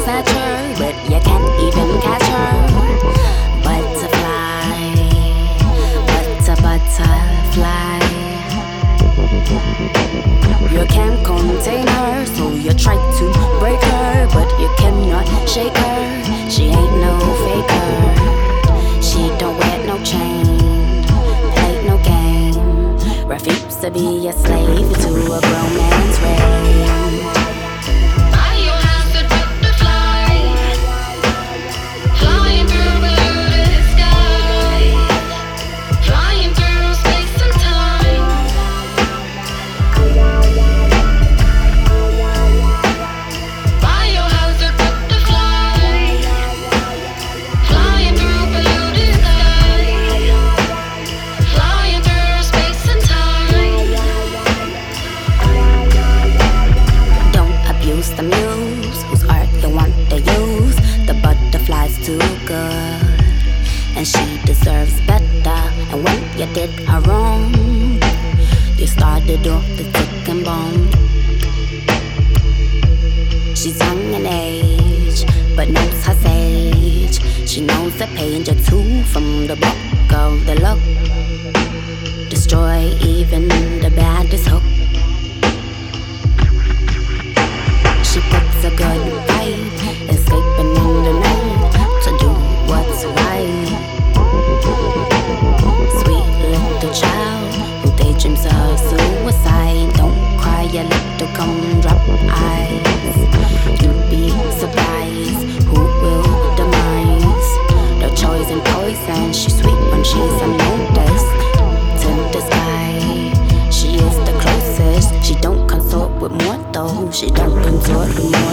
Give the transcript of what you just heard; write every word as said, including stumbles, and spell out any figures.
snatch her, but you can't even catch her. Butterfly, butter, butterfly. You can't contain her, so you try to break her, but you cannot shake her. She ain't no faker. She don't wear no chain, play no game. Refuse to be a slave to a grown man's reign. The muse, whose art you want to use. The butterfly's too good, and she deserves better. And when you did her wrong, you started off the ticking bomb. She's young in age, but knows her sage. She knows the page or two from the book of the luck. Destroy even the baddest hook. She puts a good fight, escaping in the night to do what's right. Sweet little child who daydreams of suicide. Don't cry, a little gumdrop eyes. You'd be surprised who will demise their choice and poison. She's sweet when she's unnoticed. To the sky, she is the closest. She don't consort with mortals. She don't consort with mortals.